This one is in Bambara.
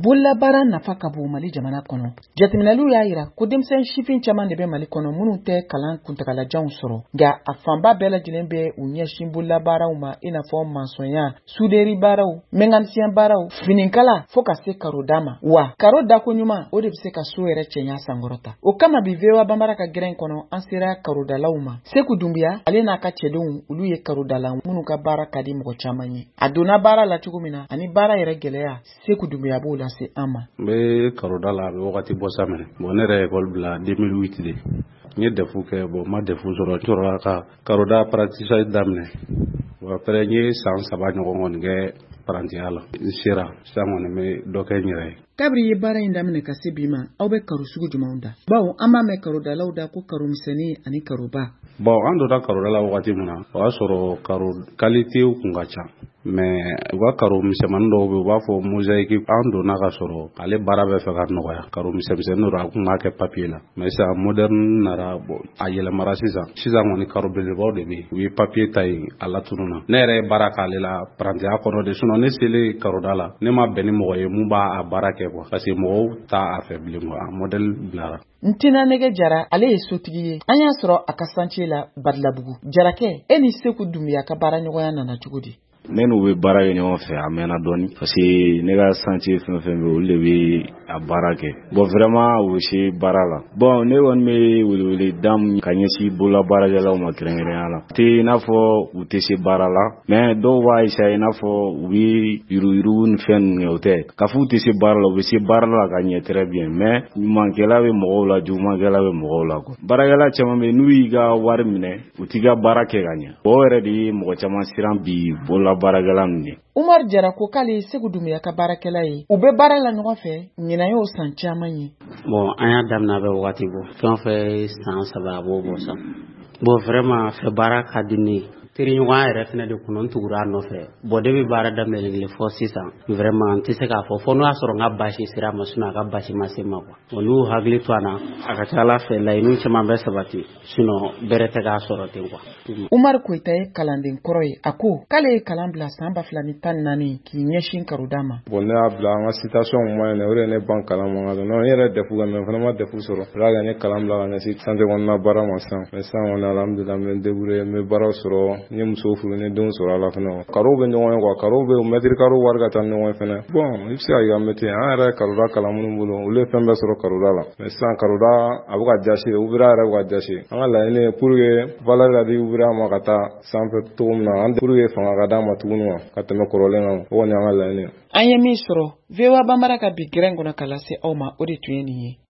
Bolabara nafa ka bon Mali jamana kɔnɔ. Jateminɛliw y'a yira ko denmisɛn sifin caman de bɛ Mali kɔnɔ minnu tɛ kalan kuntagalajanw sɔrɔ. Nka a fanba bɛɛ lajɛlen bɛ u ɲɛsin bolabaraw ma i n'a fɔ mansɔnya, souderi baaraw, mécanicien baaraw, finikala fo ka se karo da ma. Wa karo dako ɲuman o de bɛ se ka so yɛrɛ cɛɲa sankɔrɔta. O kama bi VOA Bambara ka gɛrɛn kɔnɔ an sera karodalaw ma. Seku Dunbiya ale n'a ka cɛdenw olu ye karodala minnu ka baara ka di mɔgɔ caman ye. A donna baara la cogo min na ani baara yɛrɛ gɛlɛya Seku Dunbiya b'o lase an ma. N bɛ karodala a bɛ wagati bɔ sa minɛ. Bon ne yɛrɛ école bila 2008 de. N ye defu kɛ bon ma defu sɔrɔ n sɔrɔla ka karoda apprentissage daminɛ. Bon après n ye san 3 ɲɔgɔn kɔni kɛ parantiya la. N sera sisan kɔni n bɛ dɔ kɛ n yɛrɛ ye. Kabiri ye baara in daminɛ ka se bi ma aw bɛ karo sugu jumɛnw da? Bawo an b'a mɛn karodalaw da ko karo misɛnnin ani karoba. Bon an donna karodala wagati min na o y'a sɔrɔ karo qualité kun ka ca. Mais u ka karo misɛnmanin dɔw bɛ u b'a fɔ mosaïque an donna ka sɔrɔ ale baara bɛ fɛ ka nɔgɔya. Karo misɛnnin dɔ a kun b'a kɛ papier la. Mais sisan moderne nara a yɛlɛmara sisan. Sisan kɔni karo belebelebaw de bɛ yen. U ye papier ta yen a latununna. Ne yɛrɛ ye baara k'ale la parantiya kɔnɔ de sinon ne selen karoda la ne ma bɛn ni mɔgɔ ye mun b'a baara kɛ quoi. Parce que mɔgɔw t'a fɛ bilen quoi. A modèle bilara. Ntina Nege Jara ale ye sotigi ye. An y'a sɔrɔ a ka chantier la Badilabugu. Jarakɛ e ni Seku Dunbiya ka baara ɲɔgɔnya nana cogo di? Ne n'u bɛ baara kɛ ɲɔgɔn fɛ a mɛnna dɔɔni parce que ne ka chantier fɛn fɛn bɛ olu de bɛ a baara kɛ. Bon vraiment u se baara la. Bon ne kɔni bɛ welewele da min ka ɲɛsin bolola baarakɛlaw ma kɛrɛnkɛrɛnya la. Tɛ i n'a fɔ u tɛ se baara la mais dɔw b'a essayer i n'a fɔ u bɛ yurugu ni fɛn ninnu kɛ o tɛ. K'a fɔ u tɛ se baara la u bɛ se baara la ka ɲɛ très bien mais ɲumankɛla bɛ mɔgɔw la jugumankɛla bɛ mɔgɔw la quoi. Baarakɛla caman bɛ n'u y'i ka wari minɛ u t'i ka baara kɛ ka ɲɛ. O yɛrɛ de ye mɔgɔ caman siran bi bolola baarakɛla ninnu. Umar Jara ko k'ale Seku Dunbiya ka baarakɛla ye. U bɛ baara la ɲɔgɔn fɛ ɲinan y'o san caman ye. Bon an y'a daminɛ bɛ wagati bɔ fɛn fɛn san 3 a b'o bɔ sa. Bon vraiment fɛ baara ka di ne ye. Teriɲɔgɔnya yɛrɛ fɛnɛ de kun tugura a nɔfɛ. Bon depuis baara daminɛ fɔ sisan vraiment n tɛ se k'a fɔ n'o y'a sɔrɔ n ka basi sera a ma sinon a ka basi ma se ma quoi. Bon n'u hakili to an na a ka ca Ala fɛ laɲini caman bɛ sabati sinon bɛrɛ tɛ k'a sɔrɔ ten quoi. Umar Koyita ye kalanden kɔrɔ ye. A ko k'ale ye kalan bila san 2014 k'i ɲɛsin karoda ma. Bon ne y'a bila an ka citation moyenne o de ne ban kalan ma non n yɛrɛ defu kɛ mais fana ma defu sɔrɔ. Ala ka ne kalan bila ka ɲɛsin santé kɔnɔna baara ma sisan. Mais sisan kɔni alhamdulilah n bɛ débrouiller n bɛ baara sɔrɔ. N ye muso furu ni denw sɔrɔ a la fana. Karow bɛ ɲɔgɔn ye quoi. Karow bɛ mètre carreau wari ka taa ɲɔgɔn ye fana. Bon i bɛ se ka i ka métier an yɛrɛ karoda kalan minnu bolo olu ye fɛn bɛɛ sɔrɔ karoda la. Mais sisan karoda a bɛ ka jasi ouvrier yɛrɛ bɛ ka jasi. An ka laɲini ye pour que valeur ka di ouvrier ma ka taa sanfɛ cogo min na. An pour que fanga ka d'a ma tuguni wa ka tɛmɛ kɔrɔlen kan. O kɔni y'an ka laɲini ye. An ye min sɔrɔ VOA Bambara ka bi gɛrɛn kɔnɔ ka lase aw ma o de tun ye nin ye.